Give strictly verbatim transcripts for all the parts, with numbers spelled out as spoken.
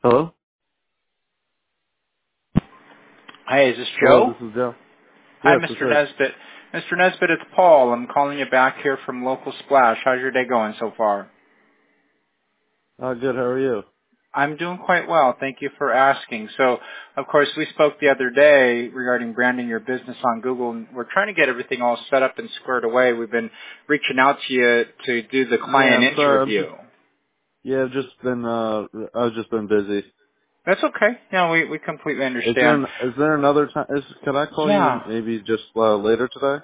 Hello? Hi, is this Hello, Joe? this is Joe. Hi, Yes, this mister is. Nesbitt. mister Nesbitt, it's Paul. I'm calling you back here from Local Splash. How's your day going so far? Uh, good, how are you? I'm doing quite well. Thank you for asking. So, of course, we spoke the other day regarding branding your business on Google, and we're trying to get everything all set up and squared away. We've been reaching out to you to do the Yeah, client I'm sorry, I'm interview. just, yeah, I've just been, uh, I've just been busy. That's okay. No, we, we completely Is there, understand. an, is there another time, is, can I call you Yeah. maybe just, uh, later today?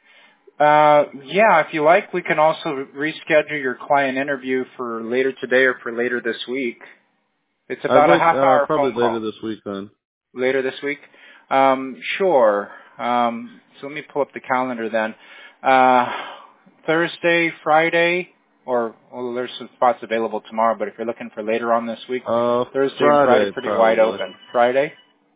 Uh, yeah, if you like, we can also reschedule your client interview for later today or for later this week. It's I'd about a like, half uh, hour probably phone later call. this week then. Later this week? Um, sure. Um, so let me pull up the calendar then. Uh, Thursday, Friday, or, well, there's some spots available tomorrow, but if you're looking for later on this week, Uh, Thursday and Friday Friday, pretty wide probably. open. Friday?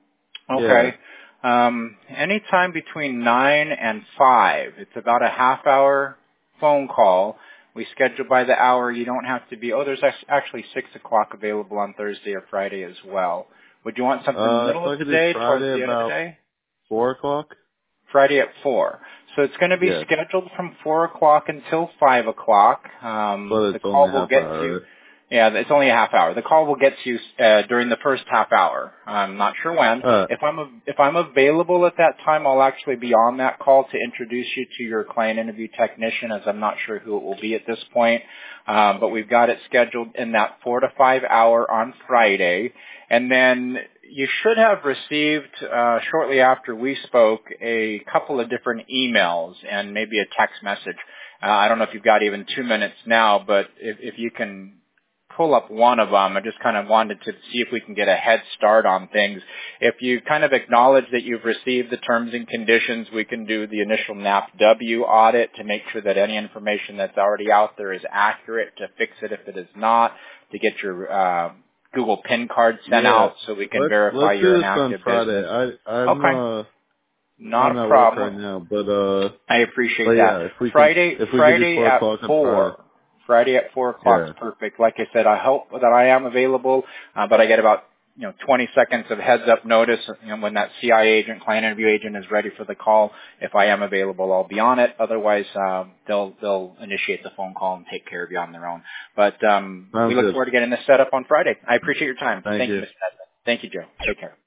Yeah. Okay. Um, anytime between nine and five. It's about a half hour phone call. We schedule by the hour. You don't have to be, oh, there's act- actually six o'clock available on Thursday or Friday as well. Would you want something in the Uh, middle if of I could the do day, towards Friday the end of the about day? four o'clock? Friday at four. So it's going to be Yes. scheduled from four o'clock until five o'clock. But Um, the it's only call will half get to you. hour, Yeah, it's only a half hour. The call will get to you uh, during the first half hour. I'm not sure when. right? If I'm av- if I'm available at that time, I'll actually be on that call to introduce you to your client interview technician, as I'm not sure who it will be at this point. Um, but we've got it scheduled in that four to five hour on Friday. And then you should have received, uh, shortly after we spoke, a couple of different emails and maybe a text message. Uh, I don't know if you've got even two minutes now, but if, if you can pull up one of them, I just kind of wanted to see if we can get a head start on things. If you kind of acknowledge that you've received the terms and conditions, we can do the initial N A P W audit to make sure that any information that's already out there is accurate, to fix it if it is not, to get your uh, Google PIN card sent Yeah. out so we can Let's, verify let's you're do an this on active Friday. business. I, I'm, Okay, uh, not I'm a at work right problem. now, but uh, I but appreciate that. yeah, if we could, Friday, if we could do Friday four at o'clock on Friday. four. Friday at four o'clock's Yeah. perfect. Like I said, I hope that I am available, uh, but I get about you know twenty seconds of heads up notice. You know, when that C I agent, client interview agent, is ready for the call. If I am available, I'll be on it. Otherwise, um, they'll they'll initiate the phone call and take care of you on their own. But um, we Sounds look good. forward to getting this set up on Friday. I appreciate your time. Thank Thank you, you. mister Nesbitt. Thank you, Joe. Take care.